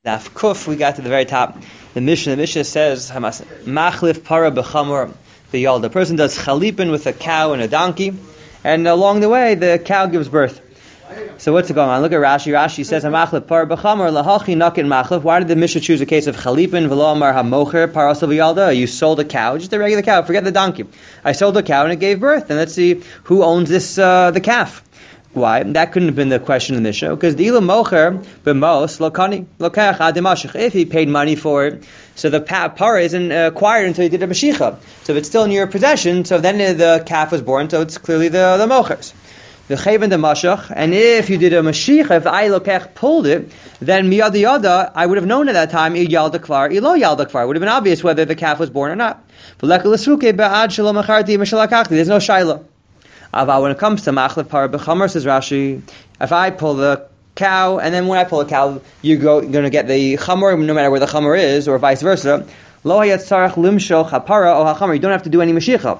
Daf Kuf, we got to the very top. The Mishnah says, Machlif para b'chamor v'yalda. The person does chalipin with a cow and a donkey, and along the way, the cow gives birth. So what's going on? Look at Rashi. Rashi says, Machlif para b'chamor lahachi nakin machlif. Why did the Mishnah choose a case of chalipin v'lo amar hamocher parasa v'yalda? You sold a cow, just a regular cow, forget the donkey. I sold a cow and it gave birth, and let's see who owns this, the calf. Why? That couldn't have been the question in the show, because the ilam mocher b'mos lokani lokach adimashich. If he paid money for it, so the para isn't acquired until he did a mashicha. So if it's still in your possession, so then the calf was born, so it's clearly the mochers. The chayven the mashach, and if you did a mashicha, if I lokach pulled it, then miyada yada, I would have known at that time yalda kvar, ilo yalda kvar. It would have been obvious whether the calf was born or not. There's no shaila. When it comes to machlef para b'chamor, says Rashi, if I pull the cow, and then when I pull a cow, you're going to get the chamor, no matter where the chamor is, or vice versa. Lo hayatzarach limshoch hapara o hachamor. You don't have to do any mashicha.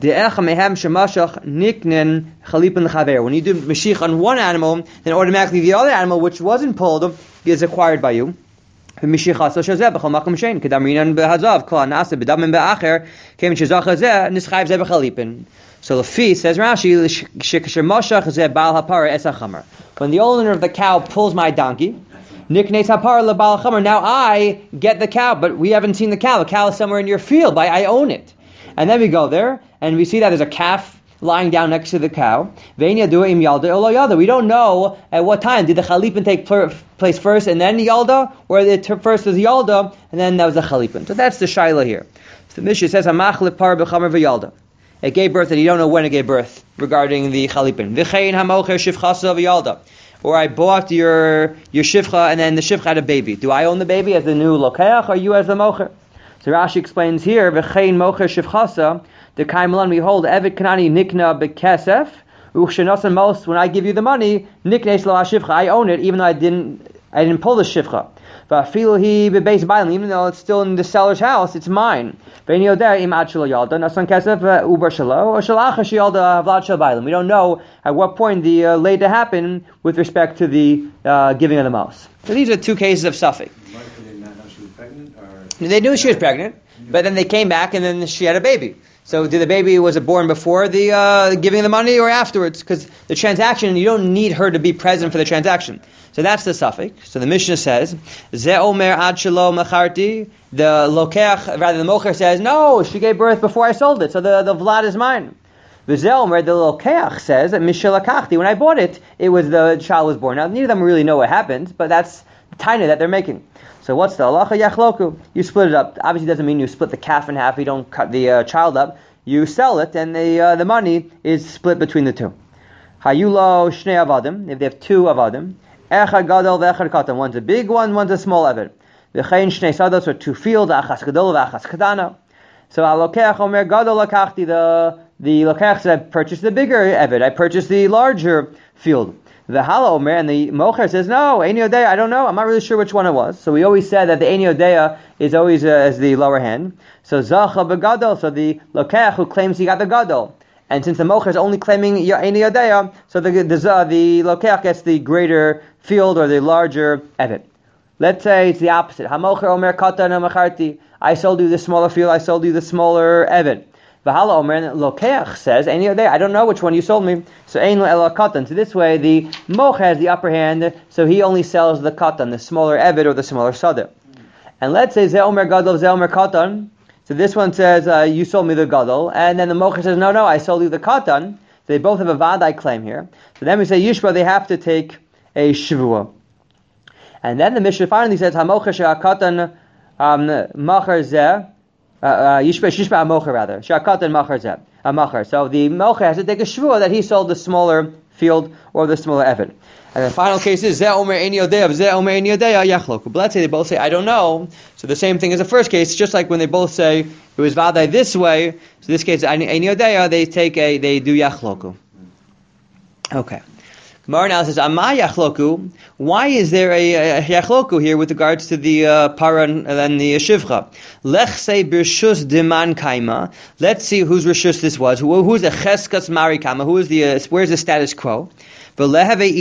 When you do mashicha on one animal, then automatically the other animal, which wasn't pulled, is acquired by you. So the fee says Rashi, when the owner of the cow pulls my donkey, now I get the cow, but we haven't seen the cow. The cow is somewhere in your field, but I own it. And then we go there, and we see that there's a calf lying down next to the cow. We don't know at what time. Did the chalipin take place first and then yalda, or first was yalda and then that was the chalipin? So that's the shaila here. So the Mishnah says, "Hamachlif par b'chamer v'yalda." It gave birth, and you don't know when it gave birth regarding the chalipin. V'chein hamocher shivchasa v'yalda. Or I bought your shivcha, and then the shivcha had a baby. Do I own the baby as the new lokeach, or you as the mocher? So Rashi explains here, v'chein mocher shivchasa. The Kaimalan, we hold Evid Kanani Nikna Bekesef Uchshanasan Most. When I give you the money, Niknes Lo HaShivcha, I own it, even though I didn't pull the Shivcha. Vafiluhi Bebeis Bailim, even though it's still in the seller's house, it's mine. We don't know at what point the later happened with respect to the giving of the mouse. So these are two cases of suffix. They knew she was pregnant, but then they came back and then she had a baby. So was it born before the giving the money or afterwards? Because the transaction, you don't need her to be present for the transaction. So that's the suffix. So the Mishnah says, Ze omer ad shelo macharti. The mocher says, no, she gave birth before I sold it, so the vlad is mine. The Zelmer, the lokeach says, Mishalakachti, when I bought it, the child was born. Now, neither of them really know what happened, but that's the taina that they're making. So what's the halacha yachloku? You split it up. Obviously, it doesn't mean you split the calf in half. You don't cut the child up. You sell it, and the money is split between the two. Hayulo shnei avadim. If they have two avadim, echad gadol ve'echad katan. One's a big one, one's a small avad. V'chein shnei sados, or two fields, achas gadol ve'achas kadana. So alokeach omer gadol lakachti. The lokeach said, I purchased the bigger avad. I purchased the larger field. The hala omer, and the mocher says, no, Eini Odeya, I don't know. I'm not really sure which one it was. So we always said that the Eini Odeya is always as the lower hand. So zacha begadol, so the lokeach who claims he got the gadol. And since the mocher is only claiming Eini Odeya, so the lokeach gets the greater field or the larger evet. Let's say it's the opposite. Hamocher omer katan hamacharti. I sold you the smaller field, I sold you the smaller evet. V'hala omer, and lokeach says, Eini Odeya, I don't know which one you sold me. So ein ela katan. So this way, the mocher has the upper hand, so he only sells the katan, the smaller evet or the smaller sada. And let's say ze omer gadol, ze omer katan. So this one says, you sold me the gadol, and then the mocher says, no, I sold you the katan. So they both have a vadai claim here. So then we say yishba, they have to take a shivua. And then the Mishnah finally says, hamocher she'akatan macher zeh. Yishba mocher rather. Shakatan macher zeh. Macher. So the mocher has to take a shvua that he sold the smaller field or the smaller evid. And the final case is Zeh omer Eini Odeya, Zeh omer Eini Odeya yachloku. But let's say they both say I don't know. So the same thing as the first case, just like when they both say it was vadai this way. So this case Eini Odeya, they do yachloku. Okay. Gemara now says, Amay yachloku. Why is there a yachloku here with regards to the para and the shivcha? Lech say b'rshus deman kaima. Let's see whose rishus this was. Who's the cheskas mari kama? Where's the status quo? And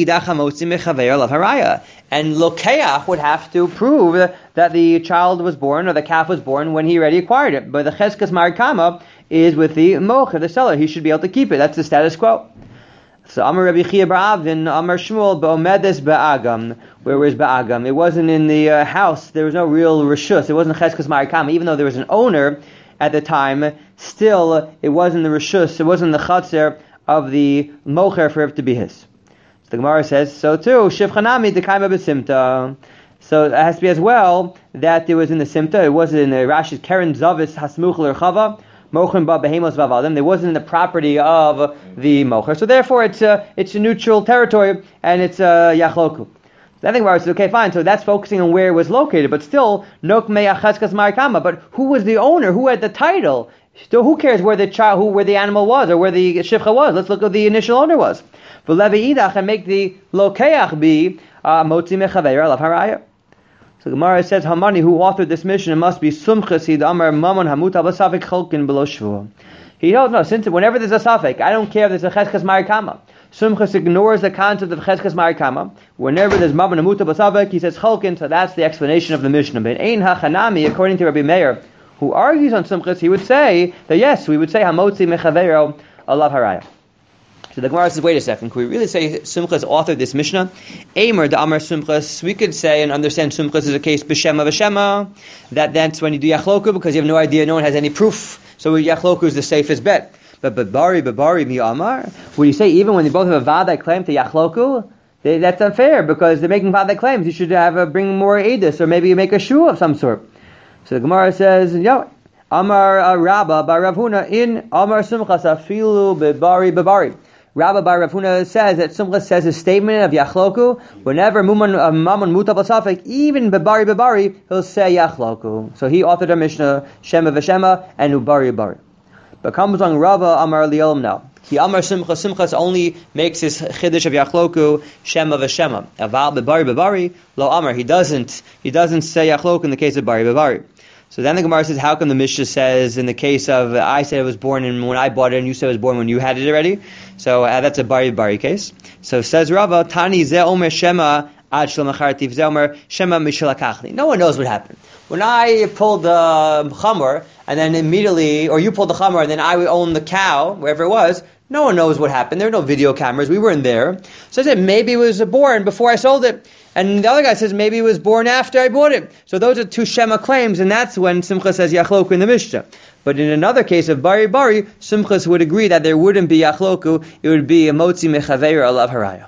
Lokeach would have to prove that the child was born or the calf was born when he already acquired it. But the cheskas mari kama is with the mocher, the seller. He should be able to keep it. That's the status quo. So Amar Rabbi Chia bar Avin, Amar Shmuel be'omedes be'agam. Where was be'agam? It wasn't in the house. There was no real reshus. It wasn't cheskas marikam. Even though there was an owner at the time, still it wasn't the reshus. It wasn't the chatzer of the mocher for it to be his. So the Gemara says, so too, shivchanami dekaima besimta. So it has to be as well that it was in the simta. It wasn't in the Rashi's keren zavis hasmuch l'rchava. There wasn't in the property of the mocher, so therefore it's a neutral territory and it's yachloku. So I think Gemara says, okay, fine. So that's focusing on where it was located, but still nok meyacheskas marikama. But who was the owner? Who had the title? Still, who cares where the animal was or where the shivcha was? Let's look at the initial owner was. But levi idach and make the lokeach be motzi mechaveir alav haraya. So Gemara says, Hamani, who authored this mission, it must be Sumchas Hid Amar Mamon Hamut Abasafik Cholkin below Shvua. He knows, no, since whenever there's a Safik, I don't care if there's a Cheskas Marikama. Sumchas ignores the concept of Cheskas Marikama. Whenever there's Mamon Hamut Abasafik, he says Cholkin, so that's the explanation of the Mishnah. But Ein HaChanami, according to Rabbi Meir, who argues on Sumchas, he would say that yes, we would say Hamotzi Mechaveiro Alav Haraya. So the Gemara says, wait a second, can we really say Sumchas authored this Mishnah? Eimer the Amar Sumchas, we could say and understand Sumchas is a case b'shema v'shema, that's when you do Yachloku, because you have no idea, no one has any proof, so Yachloku is the safest bet. But Bari mi Amar, would you say even when they both have a Vadai claim to Yachloku, that's unfair, because they're making Vadai claims, you should have bring more Edis, or maybe you make a Shua of some sort. So the Gemara says, Amar Rabba bar Rav Huna in Amar Sumchas afilu bebari. Rabbi bar Rav Huna says that Sumchas says his statement of Yachloku, whenever Mammon Mutab Asafik, even Bebari, he'll say Yachloku. So he authored a Mishnah, Shema V'Shema, and Ubari. But comes on Rava Amar Li'olam now. He Amar Sumchas only makes his Chiddush of Yachloku, Shema V'Shema. Aval Bebari, Lo Amar. He doesn't say Yachloku in the case of Bari. So then the Gemara says, how come the Mishnah says in the case of I said it was born when I bought it and you said it was born when you had it already? So that's a Bari case. So says Rava, Tani ze omer shema ad shel machartiv ze omer shema mishalakachli. No one knows what happened. When I pulled the chamor and then immediately, or you pulled the chamor and then I would own the cow, wherever it was, no one knows what happened. There are no video cameras. We weren't there. So I said, maybe it was born before I sold it. And the other guy says, maybe it was born after I bought it. So those are two Shema claims, and that's when Simcha says Yachloku in the Mishnah. But in another case of Bari, Simchas would agree that there wouldn't be Yachloku, it would be a Motzi Mechaveir Alav Haraya.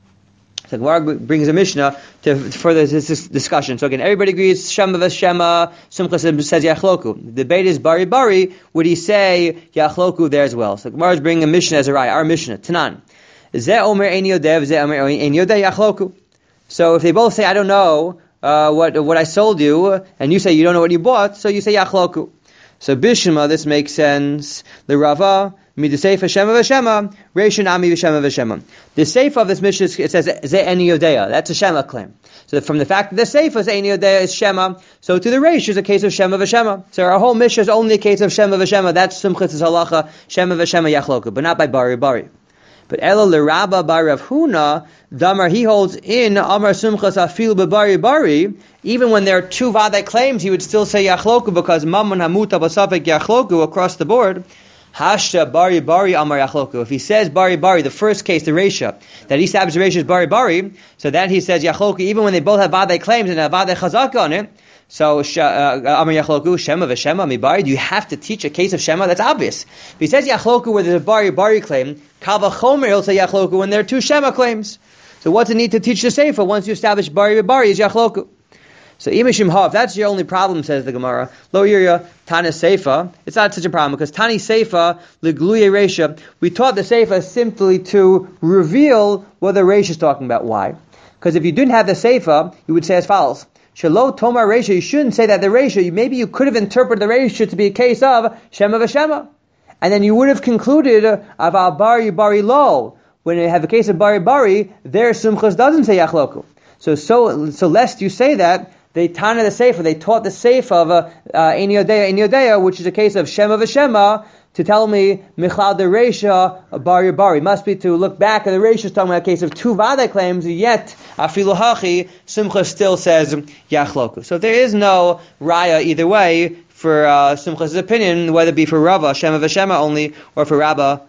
So Gemara brings a Mishnah to further this discussion. So again, everybody agrees Shema v'Shema. Simcha says Yachloku. The debate is Bari. Would he say Yachloku there as well? So Gemara is bringing a Mishnah as a Raya. Our Mishnah Tanan. Ze Omer Ein Yodev, Ze Omer Ein Yodeh Yachloku. So if they both say I don't know what I sold you, and you say you don't know what you bought, so you say Yachloku. So Bishma, this makes sense. The Rava. The Seifa of this Mishnah, it says Ze Eni Yodeya. That's a Shema claim. So from the fact that the Seifa is Eni Yodeya is Shema, so to the Reish is a case of Shema v'Shema. So our whole Mishnah is only a case of Shema v'Shema. That's Simchas halacha Shema v'Shema Yachloku, but not by Bari. But Ela l'Rabba bar Rav Huna, Damar he holds in Amar Simchas afil b'Bari. Even when there are two Vadai claims, he would still say Yachloku because Mammon Hamuta Basafik Yachloku across the board. Hashta Bari Amar Yachloku. If he says Bari, the first case, the Reisha, that he establishes the Reisha is Bari, so that he says Yachloku, even when they both have Vadai claims and a Vadai Chazaka on it, so Amar Yachloku, Shema v'Shema mi Bari, do you have to teach a case of Shema? That's obvious. If he says Yachloku where there's a Bari claim, Kal v'chomer he'll say Yachloku when there are two Shema claims. So what's the need to teach the Sefer once you establish Bari is Yachloku? So Imishim Ha, if that's your only problem, says the Gemara, Lo Yirya, Tana Seifa, it's not such a problem, because Tani Seifa, L'gluye Reisha, we taught the Seifa simply to reveal what the Reisha is talking about. Why? Because if you didn't have the Seifa, you would say as follows, Shalo Tomar Reisha, you shouldn't say that the Reisha, maybe you could have interpreted the Reisha to be a case of Shema v'Shema. And then you would have concluded, Aval Bari Lo, when you have a case of bari, their Sumchus doesn't say Yachloku. So lest you say that, they taught the Sefer of Ein Yodeya, which is a case of Shema v'Shema, to tell me Michlal de Reisha Bari. Must be to look back at the Reisha talking about a case of two Vada claims, yet Afilu Hachi, Simcha still says Yachloku. So there is no Raya either way for Simcha's opinion, whether it be for Rava, Shema v'Shema only, or for Rabba,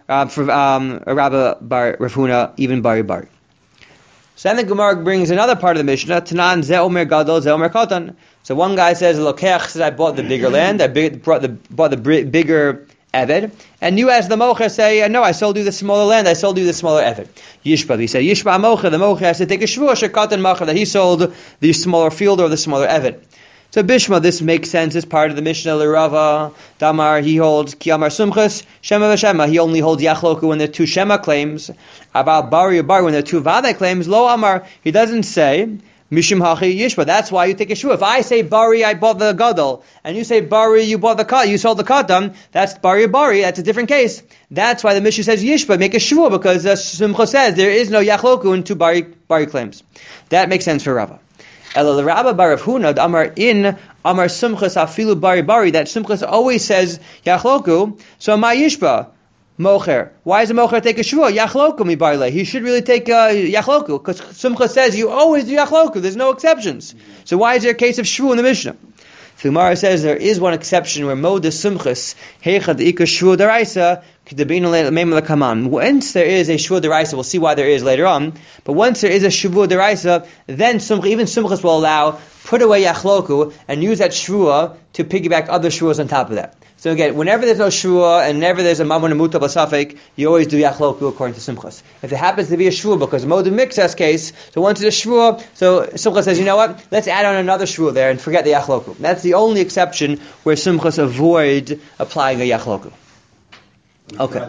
Bar Rav Huna, even Bari. So then the Gemara brings another part of the Mishnah, Tanan Ze Omer Gadol, Ze Omer Katan. So one guy says, Lokech says, I bought the bigger land, I bought the bigger Eved, and you as the Mocher say, no, I sold you the smaller land, I sold you the smaller Eved. Yishba, he said, Yishba Mocher, the Mocher has to take a Shvuah, Shekatan Mocher, that he sold the smaller field or the smaller Eved. So Bishma, this makes sense as part of the Mishnah. L'Rava, Damar, he holds Kiyamar Sumchus, Shema v'Shema. He only holds Yachloku when there are two Shema claims. About Bari when there are two Vada claims. Lo Amar, he doesn't say Mishim Hachi Yishba. That's why you take a Shvuah. If I say Bari, I bought the Gadol, and you say Bari, you sold the Katan, that's Bari. That's a different case. That's why the Mishnah says Yishba, make a Shvuah, because Simcha says there is no Yachloku in two Bari claims. That makes sense for Rava. Ela Rabba Bar Rav Huna Amar Sumchas Afilu Bari, that Sumchas always says Yachloku. So Ma Yishba Mocher. Why does the Mocher take a Shvuah? Yachloku mi Barle. He should really take Yachloku, because Sumchas says you always do Yachloku. There's no exceptions. So why is there a case of Shvuah in the Mishnah? The Gemara says there is one exception where Mo de Sumchas Heichad Ika Shvuah Daraisa. Once there is a Shvuah Deraisa, we'll see why there is later on, but once there is a Shvuah Deraisa, then even Sumchas will allow, put away Yachloku, and use that Shvuah to piggyback other Shvuahs on top of that. So again, whenever there's no Shvuah, and whenever there's a Mammon and Muta Basafek, you always do Yachloku according to Sumchas. If there happens to be a Shvuah, because Moed Mixas case, so once it's a Shvuah, so Sumchas says, you know what, let's add on another Shvuah there and forget the Yachloku. That's the only exception where Sumchas avoid applying a Yachloku. Okay.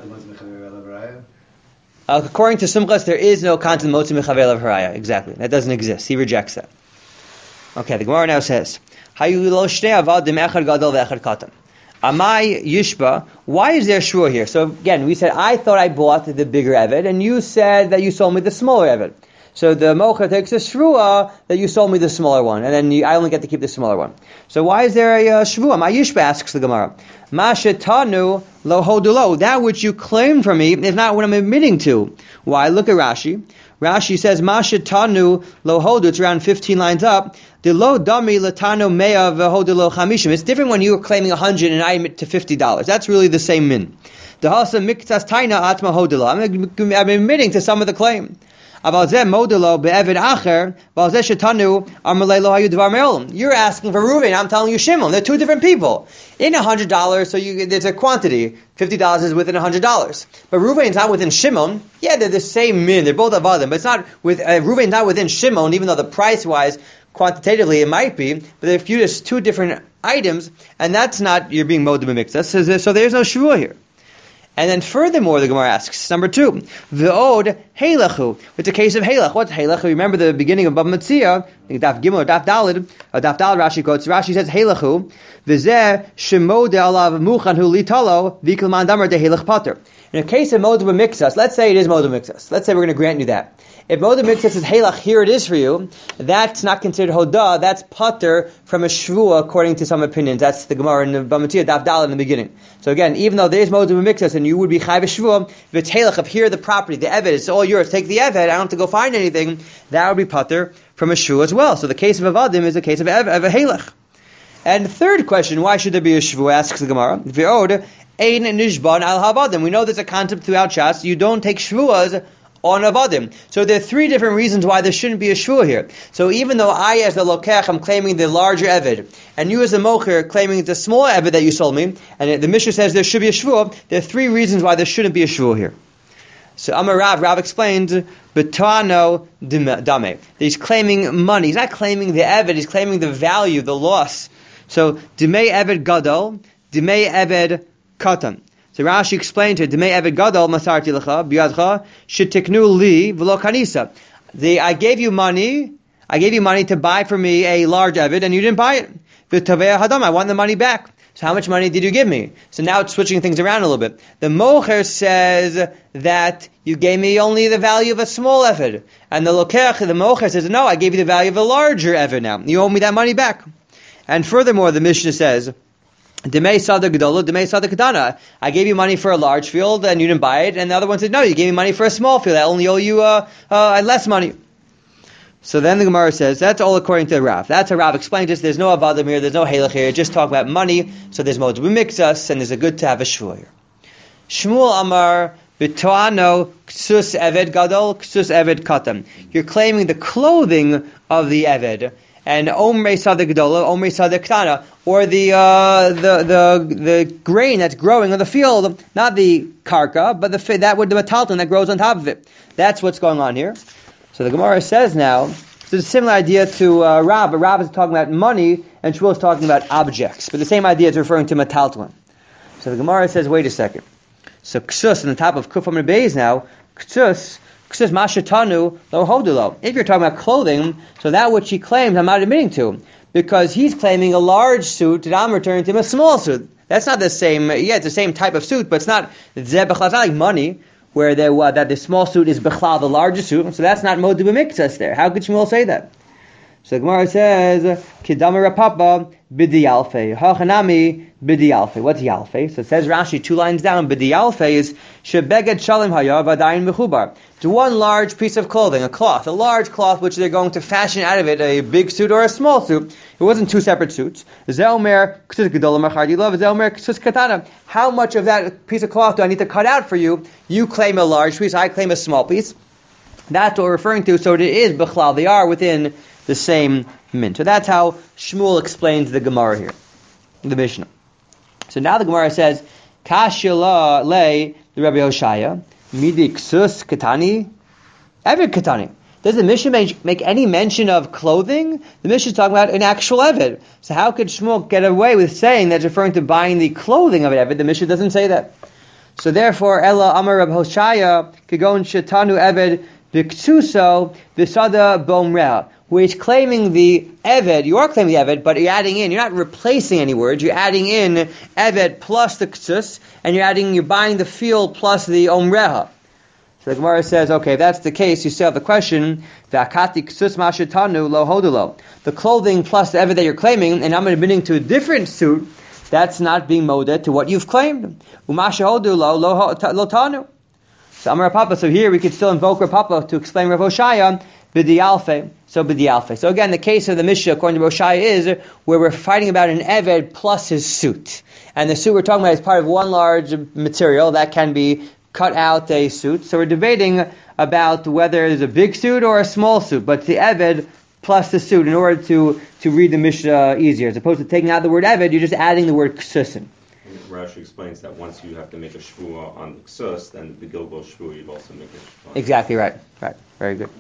According to Sumchas, there is no content motzi mechavel of haraya. Exactly. That doesn't exist. He rejects that. Okay, the Gemara now says, Hayu lo shnei avadim echad gadol ve'echad katan. Amai yishba. Why is there shvuah here? So again, we said, I thought I bought the bigger Eved, and you said that you sold me the smaller Eved. So the Mocher takes a shvuah that you sold me the smaller one, and then I only get to keep the smaller one. So why is there a shvuah? My Yishba asks the Gemara. Mashetanu lo hodulo. That which you claim from me is not what I'm admitting to. Why? Look at Rashi. Rashi says, Mashetanu lo hodu. It's around 15 lines up. De lo dami latano mea v'hodulo chamishim. It's different when you are claiming 100 and I admit to $50. That's really the same min. Dehasa miktas taina atma hodulo. I'm admitting to some of the claim. You're asking for Reuven, I'm telling you Shimon. They're two different people. In $100, so there's a quantity. $50 is within $100. But Reuven's not within Shimon. Yeah, they're the same min. They're both avadim, but it's not with Reuven's not within Shimon, even though the price-wise, quantitatively, it might be. But if you just two different items, and that's not you're being modem mixed. So there's no shvuah here. And then furthermore, the Gemara asks, number 2, V'od heilachu. It's a case of heilach. What's heilach? Remember the beginning of Bava Metzia, Daf Gimel or Daf Dalid. Daf Dalid Rashi quotes. Rashi says heilachu. V'zeh shemode alav muchan hu litalo v'ikilman damar de heilach pater. In a case of modem mixas, let's say it is modem mixas. Let's say we're going to grant you that. If modem mixas is heilach, here it is for you. That's not considered hodah. That's pater from a shvuah, according to some opinions. That's the Gemara in the Bava Metzia, Daf Dalid in the beginning. So again, even though there is modem mixas and you would be chayv shvuah, if it's heilach, if here the property, the eved, it's all yours. Take the eved. I don't have to go find anything. That would be pater from a shvuah as well. So the case of avadim is a case of a heilach. And the third question, why should there be a shvuah? Asks the Gemara. V'od ein nishban al havadim. We know there's a concept throughout Shas. You don't take shvuahs on avadim. So there are 3 different reasons why there shouldn't be a shvuah here. So even though I, as the lokech, I'm claiming the larger eved, and you, as the mocher, claiming the smaller eved that you sold me, and the Mishnah says there should be a shvuah, there are 3 reasons why there shouldn't be a shvuah here. So Amar Rav explains, Betano dame. He's claiming money. He's not claiming the eved. He's claiming the value, the loss. So Dimei eved gadol, Dimei eved katan. So Rashi explained to Dimei eved gadol masarti lecha biyadcha shetiknu li v'lo kanisa. I gave you money to buy for me a large eved, and you didn't buy it. V'tovei hadam, I want the money back. So how much money did you give me? So now it's switching things around a little bit. The mocher says that you gave me only the value of a small eved. And the mocher says, no, I gave you the value of a larger eved now. You owe me that money back. And furthermore, the Mishnah says, Demei sada gedolo, demei sada kedana. I gave you money for a large field and you didn't buy it. And the other one said, no, you gave me money for a small field. I only owe you less money. So then the Gemara says, that's all according to the Rav. That's how Rav explained this. There's no avadim here, there's no halach here. Just talk about money. So there's moed b'mikzas, and there's a good to have a shvur here. Shmuel Amar b'toano ksus eved gadol, ksus eved katam. You're claiming the clothing of the eved. And omrei sada gedola, omrei sada ktana, or the grain that's growing on the field, not the karka, but the metalton that grows on top of it. That's what's going on here. So the Gemara says now, it's a similar idea to Rav, but Rav is talking about money, and Shmuel is talking about objects. But the same idea is referring to metalton. So the Gemara says, wait a second. So ksus on the top of kufam beis now, ksus mashatanu lo hodulo. If you're talking about clothing, so that which he claims, I'm not admitting to, because he's claiming a large suit, and I'm returning to him a small suit. That's not the same. Yeah, it's the same type of suit, but it's not. It's not like money, where that the small suit is bechlal the larger suit. So that's not modu b'mikzas there. How could Shmuel say that? So the Gemara says, Kidama Rapapa b'di alfei, hachanami b'di alfei. What's yalfei? So it says Rashi 2 lines down. B'di alfei is shebeged shalim haya v'adayin mechubar. It's one large piece of clothing, a cloth, a large cloth which they're going to fashion out of it a big suit or a small suit. It wasn't 2 separate suits. How much of that piece of cloth do I need to cut out for you? You claim a large piece, I claim a small piece. That's what we're referring to. So it is bechlal. They are within the same min. So that's how Shmuel explains the Gemara here, the Mishnah. So now the Gemara says, Kashila le the Rabbi Hoshaya, midi ksus katani, eved katani. Does the Mishnah make any mention of clothing? The Mishnah is talking about an actual eved. So how could Shmuel get away with saying that's referring to buying the clothing of an eved? The Mishnah doesn't say that. So therefore, Ella Amar Rabbi Hoshaya, Kigon Shetanu Eved, Biktuso, Visada Bomrea, where he's claiming the Eved, you are claiming the Eved, but you're adding in, you're not replacing any words, you're adding in Eved plus the Ksus, and you're buying the field plus the Omreha. So the Gemara says, okay, if that's the case, you still have the question, V'akati Ksus Mashetanu Lo Hodulo. The clothing plus the Eved that you're claiming, and I'm admitting to a different suit, that's not being moded to what you've claimed. Umasha Hodulo Lo Tanu. So Amar Papa, so here we could still invoke Rav Papa to explain Rav Hoshaya, B'di alfei. So B'di alfei. So again, the case of the Mishnah, according to Rav Hoshaya, is where we're fighting about an Eved plus his suit. And the suit we're talking about is part of one large material that can be cut out a suit. So we're debating about whether there's a big suit or a small suit, but the Eved plus the suit in order to read the Mishnah easier. As opposed to taking out the word Eved, you're just adding the word Ksusin. Rashi explains that once you have to make a shvua on the ksus, then the Gilgal shvua you'd also make a shvua. Exactly right. Right. Very good.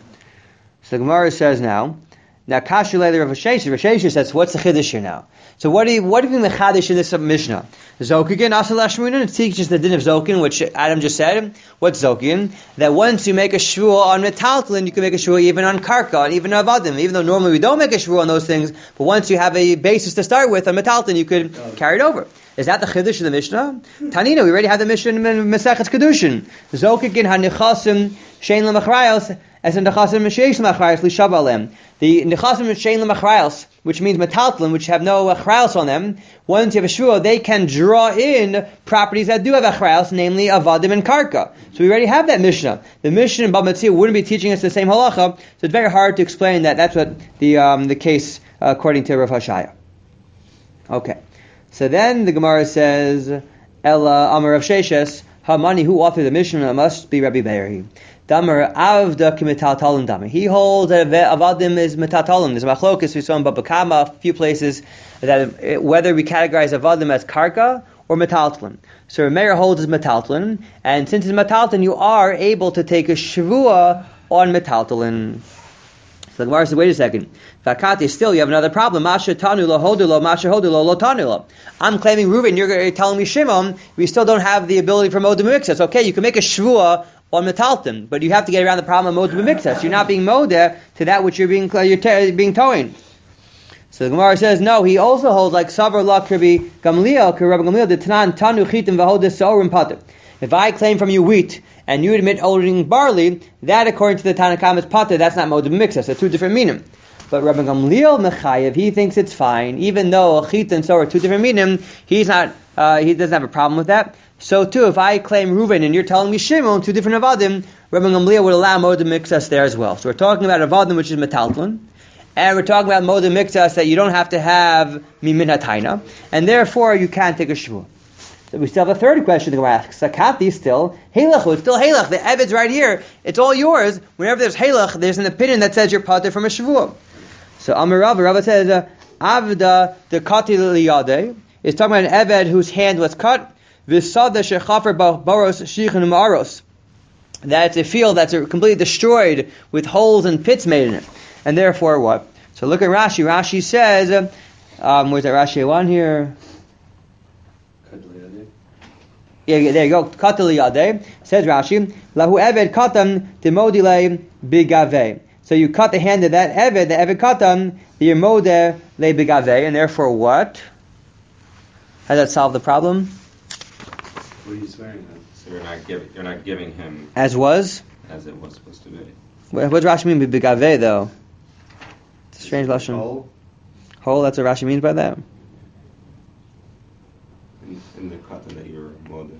So the Gemara says now Kashilei Rav Shesha says, what's the chiddush here now? So what do you mean the chiddush in this Mishnah? Zokigin asal lashmunin. It teaches the din of zokin, which Adam just said. What's zokin? That once you make a shvua on metaltlin, you can make a shvua even on karka, and even on avadim. Even though normally we don't make a shvua on those things, but once you have a basis to start with on metaltlin, you could carry it over. Is that the chiddush of the Mishnah? Tanina, we already have the Mishnah in Mesechet Kedushin. Zokigin hanichasim shein lemachrayos as in nechasim sheish lemachrayos lishabalem. The nechasim shein lemachrayos, which means metaltlin, which have no achrayos on them. Once you have a shvua, they can draw in properties that do have achrayos, namely avadim and karka. So we already have that Mishnah. The Mishnah in Bava Metzia wouldn't be teaching us the same halacha, so it's very hard to explain that. That's what the case according to Rav Hoshaya. Okay. So then the Gemara says, Ella Amar Rav Sheshes, Hamani, who authored the Mishnah, must be Rabbi Beiri. Damar Avda Kimetaltalim Damar. He holds that Avadim is Metaltalim. There's Machlokas, we saw in Baba Kama, a few places, that whether we categorize Avadim as Karka or Metaltalim. So Meir holds as Metaltalim, and since it's Metaltalim, you are able to take a Shavua on Metaltalim. So the Gemara says, wait a second. Vakati, still you have another problem. Masha tanulo hodulo, masha hodulo lo tanulo. I'm claiming Reuben, you're telling me Shimon, we still don't have the ability for moed b'mikzas. Okay, you can make a shvua on metalton, but you have to get around the problem of moed b'mikzas. You're not being moed to that which you're being towing. So the Gemara says, no, he also holds like Savar La Rabbi Gamliel, Rabbi Gamliel, the Tanan Tanu Chitim Vahodas Saurim Pater. If I claim from you wheat and you admit holding barley, that according to the Tanakam is Pater, that's not Modim Mixas, that's two different meaning. But Rabbi Gamliel Mechayev, he thinks it's fine, even though Chit and so are two different meaning, he doesn't have a problem with that. So too, if I claim Reuven and you're telling me Shimon, two different Avadim, Rabbi Gamliel would allow Modim Mixas there as well. So we're talking about Avadim, which is Metaltlin, and we're talking about Modim Mixas that you don't have to have Mimin Hataina, and therefore you can't take a Shvuah. So we still have a third question to ask. Sakati still, Halach, it's still Halach. The Evid's right here. It's all yours. Whenever there's Halach, there's an opinion that says you're Pater from a Shavuot. So Amar Rava says, Avda the Kati Liyade is talking about an Eved whose hand was cut. Visada Shechafer Baros Shichin Ma'aros. That's a field that's completely destroyed with holes and pits made in it. And therefore what? So look at Rashi. Rashi says, where's that Rashi one here? Yeah, there you go. Katal yadeh, says Rashi, lahu eved katam demodile bigave. So you cut the hand of that eved, the eved katam, the yemode le bigave, and therefore what? How does that solve the problem? What are you swearing at? So you're not giving him as was? As it was supposed to be. What does Rashi mean by bigave though? It's a strange lashon. Hole, that's what Rashi means by that. In the cotton that you're molded.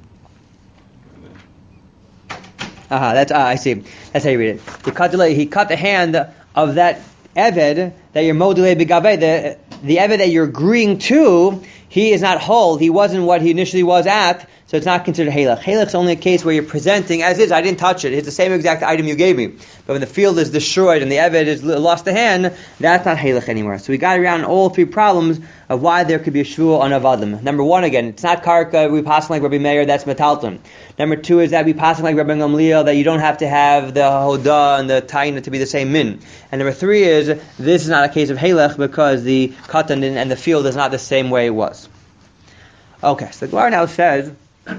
I see. That's how you read it. He cut the hand of that Eved that you're module bigave, the Eved that you're agreeing to, he is not whole. He wasn't what he initially was at, so it's not considered halach. Halach's only a case where you're presenting as is. I didn't touch it. It's the same exact item you gave me. But when the field is destroyed and the Eved has lost the hand, that's not halach anymore. So we got around all three problems of why there could be a shvuah on avadim. Number one, again, it's not karka. We pass like Rabbi Meir. That's metalton. Number two is that we pass like Rabbi Gamliel, that you don't have to have the hoda and the taina to be the same min. And number three is this is not a case of halach because the katan and the field is not the same way it was. Okay, so the Gemara now says,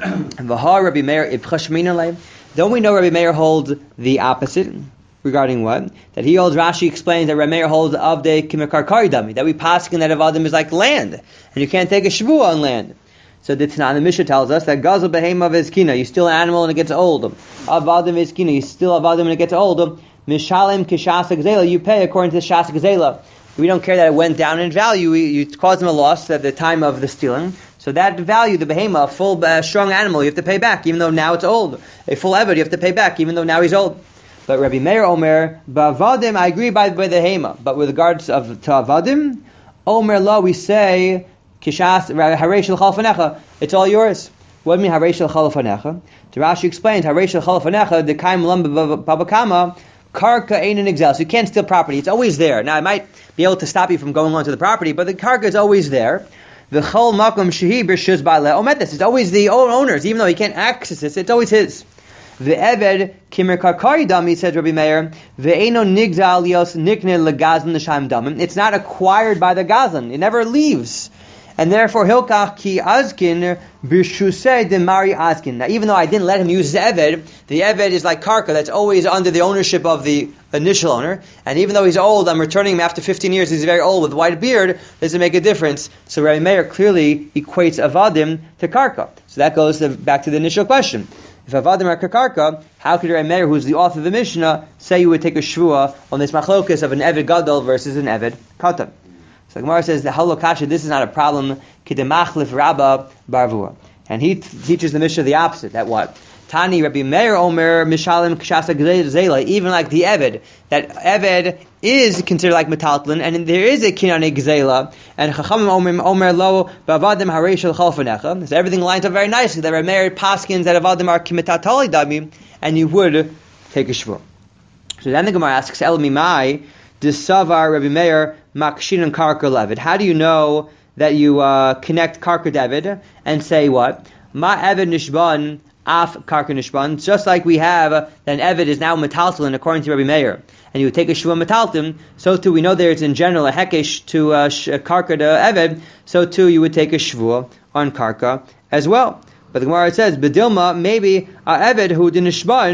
"V'har Rabbi Meir ibchashmin." Don't we know Rabbi Meir holds the opposite regarding what? That he holds. Rashi explains that Rabbi Meir holds of the kimekarkari dami, that we paskin that avadim is like land, and you can't take a shvuah on land. So the Tanakh, the Mishnah tells us that gazel behema v'ezkina, you still an animal and it gets old. Avadim v'ezkina, you still avadim and it gets old. Mishalem kishasa gzela, you pay according to the shasa gzela. We don't care that it went down in value. You caused them a loss at the time of the stealing. So that value, the behema, a full strong animal, you have to pay back, even though now it's old. A full eved, you have to pay back, even though now he's old. But Rabbi Meir Omer, ba'avadim, I agree by the hema. But with regards to avadim, Omer la, we say, kishas harei shel chalfanecha, it's all yours. What do you mean harei shel chalfanecha? The Rashi explains harei shel chalfanecha, the kaim lam babakama, karka ain't an exile. So you can't steal property. It's always there. Now I might be able to stop you from going onto the property, but the karka is always there. The chol makom shehi b'shuz ba'aleh omedes. It's always the owners, even though he can't access it. It's always his. The eved kimer karkari dami, says Rabbi Meir. Ve'eno nigzal yos nikne legazan l'shaim damim. It's not acquired by the gazan. It never leaves. And therefore, hilkach ki azkin b'shusei demari azkin. Now, even though I didn't let him use the eved is like karka, that's always under the ownership of the initial owner. And even though he's old, I'm returning him after 15 years. He's very old with a white beard. Doesn't make a difference. So Rabbi Meir clearly equates avadim to karka. So that goes back to the initial question. If avadim are karka, how could Rabbi Meir, who's the author of the Mishnah, say you would take a shvuah on this machlokas of an eved gadol versus an eved katan? So the Gemara says the halokasha, this is not a problem. Kidemachlif Rabba Barvua, and he teaches the Mishnah the opposite. That what? Tani Rabbi Meir Omer Mishalim Kshasa Gzela. Even like the Eved, that Eved is considered like metaltlin, and there is a kinyan gzela. And Chachamim Omer Lo Bavadim Harei Shel Chalfanecha. So everything lines up very nicely. That Rabbi Meir paskins that avadim are kimetatali dami, and you would take a shvuah. So then the Gemara asks El Mimai Disavar Rabbi Meir Makshin and Karka Levid. How do you know that you connect Karka David and say what? Ma Eved Nishban Af Karka Nishban. Just like we have that an Eved is now metaltalin according to Rabbi Meir, and you would take a shvuah metaltim. So too we know there is in general a hekesh to Karka to Eved. So too you would take a shvuah on Karka as well. But the Gemara says Bedilma maybe a Eved who did Nishban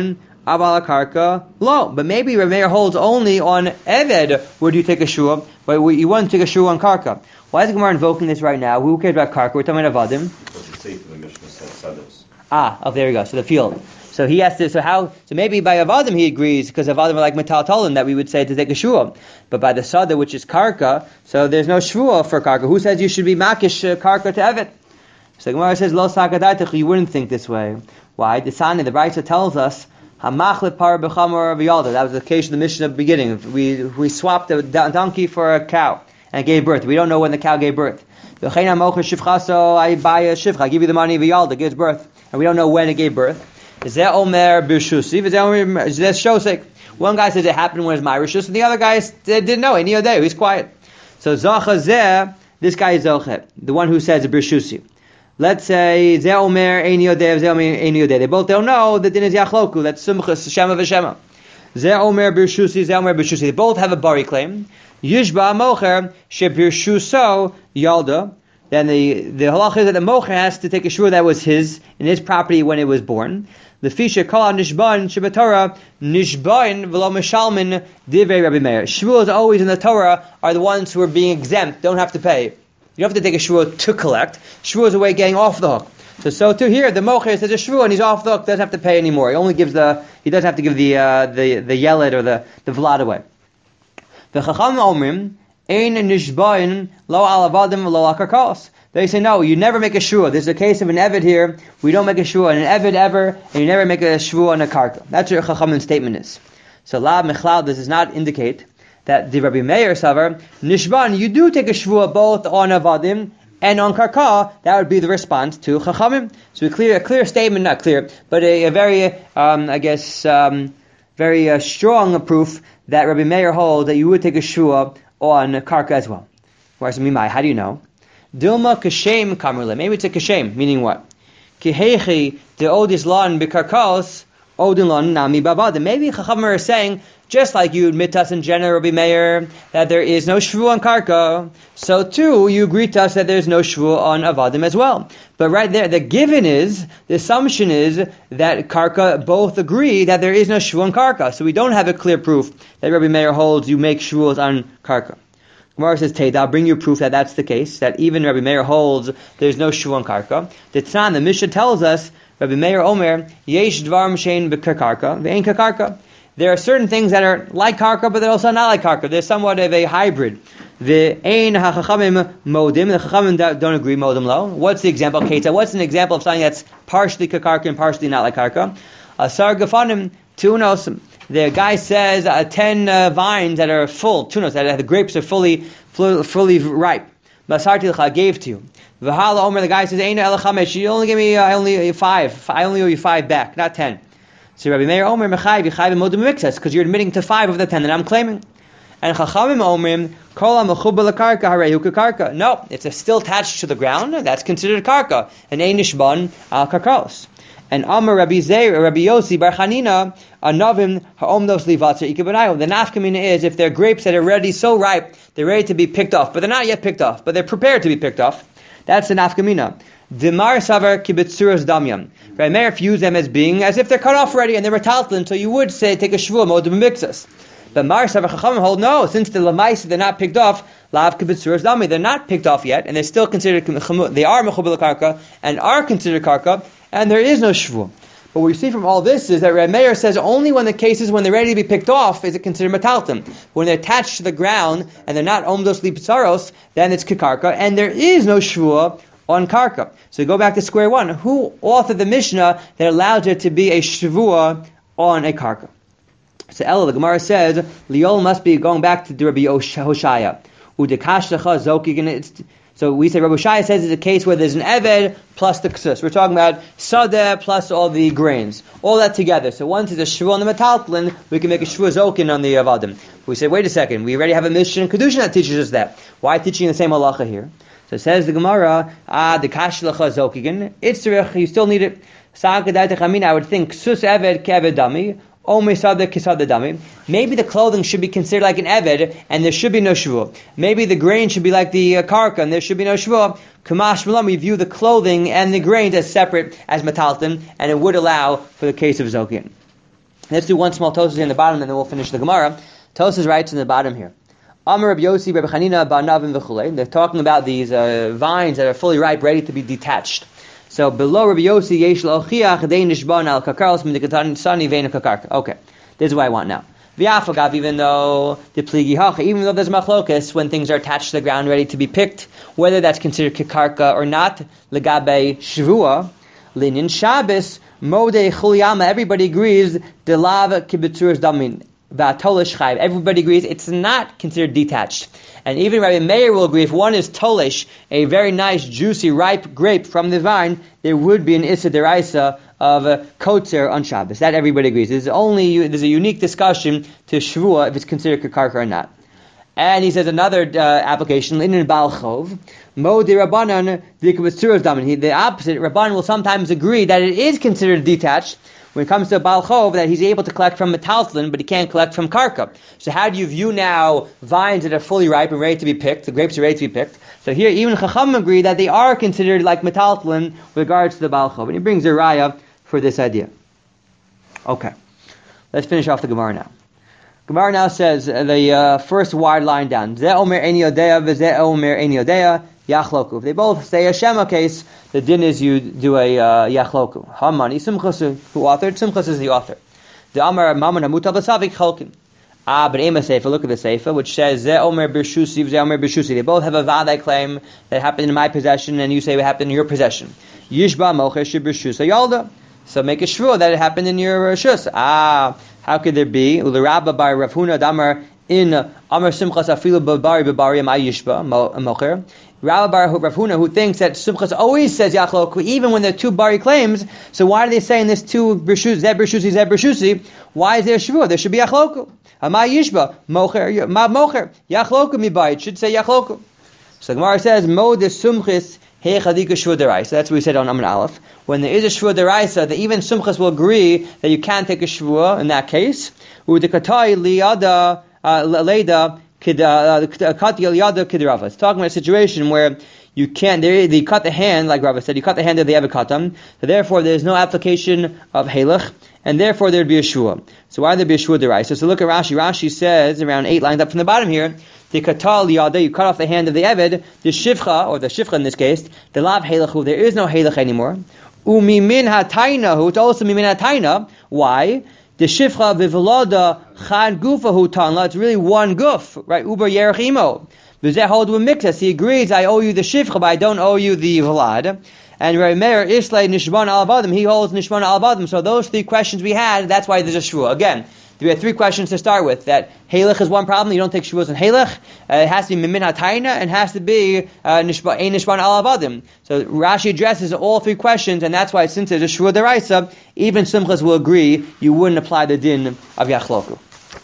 Aval karka lo. But maybe Rabbi Meir holds only on Eved where do you take a shua, but you want to take a shua on karka. Why is the Gemara invoking this right now? Who cares about karka? We're talking about avadim. Because the Sefer of the Mishnah said sados. Oh, there we go. So the field. So he has to. So maybe by avadim he agrees because avadim are like metal tolan that we would say to take a shua. But by the sada which is karka, so there's no shua for karka. Who says you should be makish karka to Eved? So the Gemara says lo sakadaitach. You wouldn't think this way. Why? The Brisa tells us hamachlet par b'chamor v'yalda. That was the case of the Mishnah beginning. We swapped a donkey for a cow and it gave birth. We don't know when the cow gave birth. I buy a shivcha. I give you the money v'yalda gives birth, and we don't know when it gave birth. Zeh omer b'shusi. Zeh shosek. One guy says it happened when it was my rishus, and the other guy didn't know any other day. He's quiet. So zacha zeh. This guy is zochet, the one who says b'shusi. Let's say Zeh Omer Ein Yodeh, Zeh Omer Ein Yodeh. They both don't know. The din is Yachloku. That's Sumchus Shema v'Shema. Zeh Omer B'Shusi, Zeh Omer B'Shusi. They both have a bari claim. Yishba Mocher Sheb'Shuso Yalda. Then the halacha is that the mocher has to take a shua that was his in his property when it was born. The fisha kol nishban shebetorah nishban v'lo mishalmin divrei Rabbi Meir. Shuas always in the Torah are the ones who are being exempt, don't have to pay. You don't have to take a shvuah to collect. Shvuah is a way of getting off the hook. So too here, the mocher says a shvuah and he's off the hook, doesn't have to pay anymore. He doesn't have to give the yeled or the vlad away. The chacham omrim ein nishbain lo alavadim lo akarkos. They say no, you never make a shvuah. There's a case of an eved here. We don't make a shvuah on an eved ever, and you never make a shvuah on a karka. That's what your chacham's statement is. So la mechlal, this does not indicate that the Rabbi Meir Savar, Nishban, you do take a shvuah both on avadim and on karka. That would be the response to Chachamim. So a clear statement, not clear, but a very, very strong proof that Rabbi Meir holds that you would take a shvuah on karka as well. How do you know? Dilma kashem kamrle. Maybe it's a kashem, meaning what? Kihechi de odis lan bekarkos odin lan nami babadim. Maybe Chachamim are saying, just like you admit to us in general, Rabbi Meir, that there is no shvuah on karka, so too you agree to us that there is no shvuah on avadim as well. But right there, the assumption is that karka both agree that there is no shvuah on karka. So we don't have a clear proof that Rabbi Meir holds you make shvuahs on karka. Gemara says, Teda, I'll bring you proof that that's the case, that even Rabbi Meir holds there's no shvuah on karka. The Mishnah tells us, Rabbi Meir Omer, yesh dvarim shein b'karka, ve'ein kakarka. There are certain things that are like karka, but they're also not like karka. They're somewhat of a hybrid. The ein hachachamim modim. The chachamim don't agree modim lo. What's the example? Keita. What's an example of something that's partially karka and partially not like karka? Asar gafanim tunos. The guy says 10 vines that are full tunos, that the grapes are fully ripe. Masarti l'cha, I gave to you. V'hala omer. The guy says ein elachamesh. You only give me only 5. I only owe you 5 back, not 10. So Rabbi Meir Omer Mechayv Yechayv Modim Mixas, because you're admitting to 5 of the 10 that I'm claiming. And Chachamim Omrim Kol HaMechubah LaKarka Harehu KaKarka. No, it's still attached to the ground. That's considered karka. And Ein Nishban Al Karkos. And Amar Rabbi Yossi Bar Chanina Anavim Ha'omdos Livatzer Ikebanayu. The nafkamina is if they're grapes that are already so ripe, they're ready to be picked off, but they're not yet picked off, but they're prepared to be picked off. That's the nafkamina. Dimar Savar Kibitzuras Damyam. Rabbi Meir views them as being as if they're cut off already and they're metaltlin, so you would say take a shvuah modim mixus. But Mar Savar Chachamim hold no, since the lamais they're not picked off, lav kibitzuras dami, they're not picked off yet, and they're still considered they are mechubel karka and are considered karka, and there is no shvuah. But what we see from all this is that Rabbi Meir says only when the cases when they're ready to be picked off is it considered metaltim. When they're attached to the ground and they're not omdos lipitzaros, then it's kikarka, and there is no shvuah on karka. So we go back to square one. Who authored the Mishnah that allowed there to be a shvuah on a karka? So Ella, the Gemara says, Liol must be going back to Rabbi Hoshaya. So we say Rabbi Hoshaya says it's a case where there's an eved plus the ksus. We're talking about sadeh plus all the grains. All that together. So once it's a shvuah on the metaltlin, we can make a shvuah zokin on the avadim. We say, wait a second, we already have a Mishnah in Kedushin that teaches us that. Why teaching the same halacha here? So it says the Gemara, the kashlacha zokigan, itzrich, you still need it. I would think, sus eved keved dami, maybe the clothing should be considered like an eved, and there should be no shvuah. Maybe the grain should be like the karka, and there should be no shvuah. Kamash malam, we view the clothing and the grains as separate as metalton, and it would allow for the case of zokin. Let's do one small Tosas in the bottom, and then we'll finish the Gemara. Tosas writes in the bottom here. Amar Rabbi Yossi, Rabbi Chanina, Ba'navim v'chulei. They're talking about these vines that are fully ripe, ready to be detached. So below Rabbi Yossi, Yesh L'Ochiach, Dei Nishban Al Kakarlos, Midikatan Sani Vein Kakarka. Okay, this is what I want now. V'afagav, even though the pligi hacha, even though there's machlokas when things are attached to the ground, ready to be picked, whether that's considered kakarka or not, legabe shvua, linin Shabbos, modei chulyama, everybody agrees, delav kibitzuras damin, v'atolish chayv, everybody agrees it's not considered detached. And even Rabbi Meir will agree, if one is tolish, a very nice, juicy, ripe grape from the vine, there would be an issa deraisa of kotzer on Shabbos. That everybody agrees. There's a unique discussion to shvua if it's considered kakarka or not. And he says another application, in Baal Chov, Mo de Rabbanan dikabitzuras damin. The opposite, Rabbanan will sometimes agree that it is considered detached when it comes to Baal Chov, that he's able to collect from metalslin, but he can't collect from karka. So how do you view now vines that are fully ripe and ready to be picked? The grapes are ready to be picked. So here, even Chacham agree that they are considered like metalslin with regards to the Baal Chov. And he brings a raya for this idea. Okay, let's finish off the Gemara now. Gemara now says the first wide line down. Ze omer ein yodea v'ze omer ein yodea yachloku. If they both say a Shema case, the din is you do a yachloku. Hamani Simchas, who authored? Simchas is the author. The Amar Mammon Hamutav L'Savik Chalkin. But Ema Seifa, look at the Seifa, which says Ze omer b'shusi v'ze omer b'shusi. They both have a vadai claim that happened in my possession, and you say it happened in your possession. Yishba mocher sheb'shusa yalda. So make a shvur that it happened in your shus. How could there be? Ulerabba by Rav Huna Damar in Amar Simchas Afilu Babari Babari Amay Yishba Mocher. Rav Huna, who thinks that Simchas always says Yachloku, even when there are two Bari claims. So why are they saying this two B'shusi, Zeb B'shusi? Why is there shvur? There should be Yachloku. Amay Yishba Mocher Ma Mocher Yachloku Mibai. It should say Yachloku. So Gemara says Mo de Sumchis. So that's what we said on Amud Aleph. When there is a shvua deraisa, that even Sumchas will agree that you can't take a shvua in that case. It's talking about a situation where you can't, they cut the hand, like Rava said, you cut the hand of the Evakatam, so therefore there is no application of Halach, and therefore there would be a shvua. So why would there be a shvua deraisa? So look at Rashi. Rashi says, around 8 lines up from the bottom here, the katal liyada, you cut off the hand of the Eved, the shivcha, or the shivcha in this case, the lav helachu, there is no helach anymore. Umimin hatainahu, it's also mimin hataina. Why? The shivcha v'velada chan gufahu tanla, it's really one guf, right? Uber yerach imo. V'zeh hold with mixas, he agrees, I owe you the shivcha, but I don't owe you the velad. And Rabbi Meir Ishlay Nishban al Abadim, he holds Nishban al Abadim. So those 3 questions we had, that's why there's a shvua. Again, we had 3 questions to start with. That Halach is one problem, you don't take shvuas on Halach. It has to be Mimin HaTaina, and has to be Nishban al Abadim. So Rashi addresses all 3 questions, and that's why since there's a shvua deraisa, even Simchas will agree you wouldn't apply the din of Yachloku.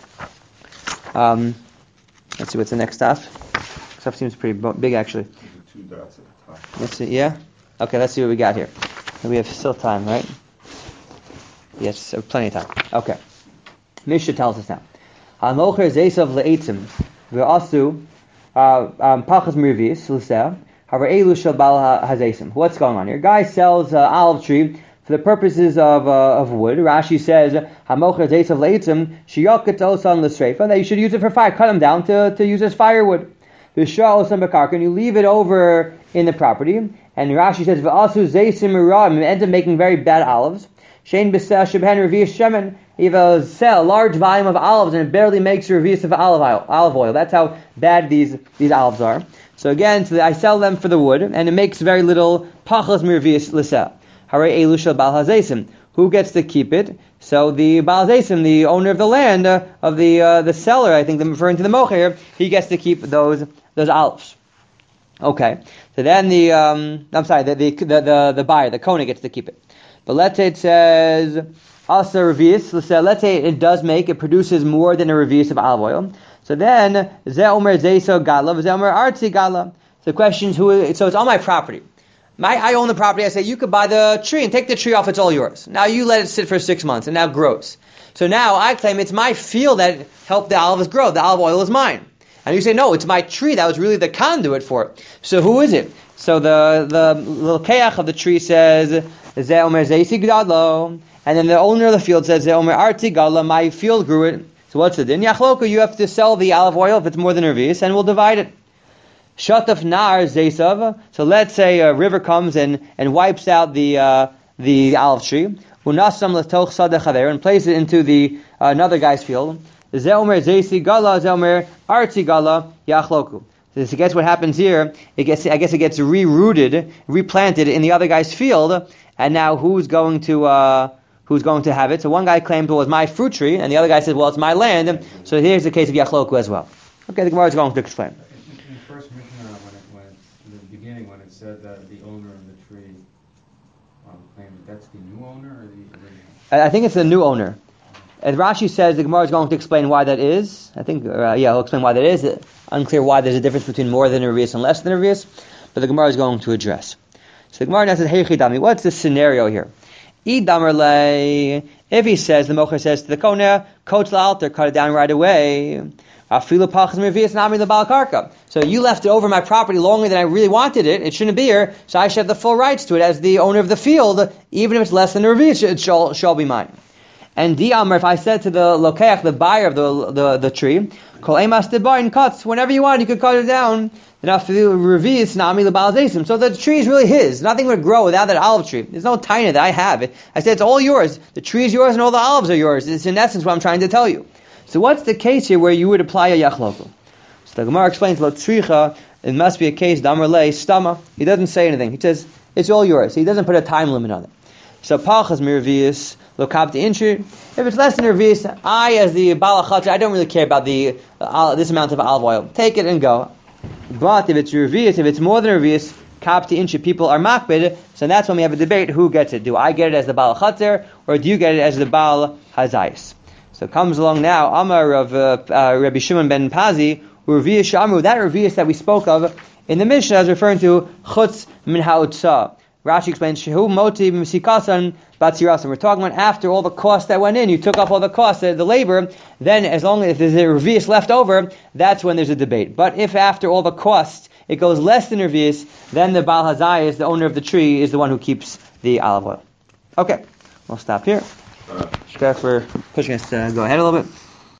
Let's see what's the next stuff. Stuff seems pretty big actually. 2 dots at the top. Let's see, yeah? Okay, let's see what we got here. We have still time, right? Yes, plenty of time. Okay. Mishnah tells us now. Ha'mocher zeisav le'etzim ve'asu pachas mirvis l'seh hara'elu shel bal ha'zeisim. What's going on here? Guy sells olive tree for the purposes of wood. Rashi says ha'mocher zeisav le'etzim shiyaket osan l'sreifa, that you should use it for fire. Cut them down to use as firewood. V'shah osan b'karka, and you leave it over in the property. And Rashi says ve'asu zeisim mira'im, and ends up making very bad olives. Shein b'seh shebhen revius shemen. If you sell a large volume of olives and it barely makes a revius of olive oil, that's how bad these olives are. So again, I sell them for the wood, and it makes very little pachas mirvius l'seh. Hare elu shel bal hazeisim. Who gets to keep it? So the bal hazeisim, the owner of the land, of the seller, I think I'm referring to the mocher here, he gets to keep those olives. Okay. So then the buyer, the Kohen, gets to keep it. But let's say it says asa revius. Let's say it produces more than a revius of olive oil. So then ze omer zeiso gala, ze omer artzi gala. So the question is so it's on my property. I own the property. I say you could buy the tree and take the tree off. It's all yours. Now you let it sit for 6 months and now grows. So now I claim it's my field that helped the olives grow. The olive oil is mine. And you say, no, it's my tree. That was really the conduit for it. So who is it? So the Lokeach of the tree says, Ze Omer Zeisi Gdadlo. And then the owner of the field says, Ze Omer Arti Gadla, my field grew it. So what's the din? Yachloku, you have to sell the olive oil if it's more than Revius, and we'll divide it. Shataf Nar Zeisav. So let's say a river comes and wipes out the olive tree. Unasam Latoch Sadachaver, and places it into the another guy's field. Ze Omer Zeisi Gala, Ze Omer Arti Gala, Yachloku. So guess what happens here? I guess it gets replanted in the other guy's field, and now who's going to have it? So one guy claims, well, it's my fruit tree, and the other guy says, well, it's my land. So here's the case of Yachloku as well. Okay, the Gemara is going to explain. In the first Mishnah, in the beginning, when it said that the owner of the tree claimed that's the new owner or the original? I think it's the new owner. And Rashi says the Gemara is going to explain why that is. I think, he'll explain why that is. Unclear why there's a difference between more than a revius and less than a revius, but the Gemara is going to address. So the Gemara now says, Hey Chidami, what's the scenario here? If he says, the Mocher says to the Koneh, Coach L'alter, cut it down right away. So you left it over my property longer than I really wanted it. It shouldn't be here, so I should have the full rights to it as the owner of the field, even if it's less than a revius, it shall be mine. And Di'amr, if I said to the Lokeach, the buyer of the tree, Kol emas debayin cuts, whenever you want, you could cut it down. So the tree is really his. Nothing would grow without that olive tree. There's no taina that I have. I said it's all yours. The tree is yours and all the olives are yours. It's in essence what I'm trying to tell you. So what's the case here where you would apply a yachloku? So the Gemara explains, Lo tzricha, it must be a case, damar lei, stama. He doesn't say anything. He says, it's all yours. He doesn't put a time limit on it. So pachas mirvius, lo kapti inchi. If it's less than revius, I as the balachatz, I don't really care about this amount of olive oil. Take it and go. But if it's revius, if it's more than revius, kapti inchi, people are makbid, so that's when we have a debate, who gets it? Do I get it as the balachatzer, or do you get it as the bal hazais? So comes along now, Amar of Rabbi Shimon ben Pazi, revius shamru, that revius that we spoke of in the Mishnah is referring to chutz min ha'utzah. Rashi explains, Shehu moti misikasan batzirasan. We're talking about after all the costs that went in, you took up all the costs, the labor, then as long as there's a revius left over, that's when there's a debate. But if after all the costs, it goes less than revius, then the Baal Hazayis, the owner of the tree, is the one who keeps the olive oil. Okay, we'll stop here. For pushing us to go ahead a little bit.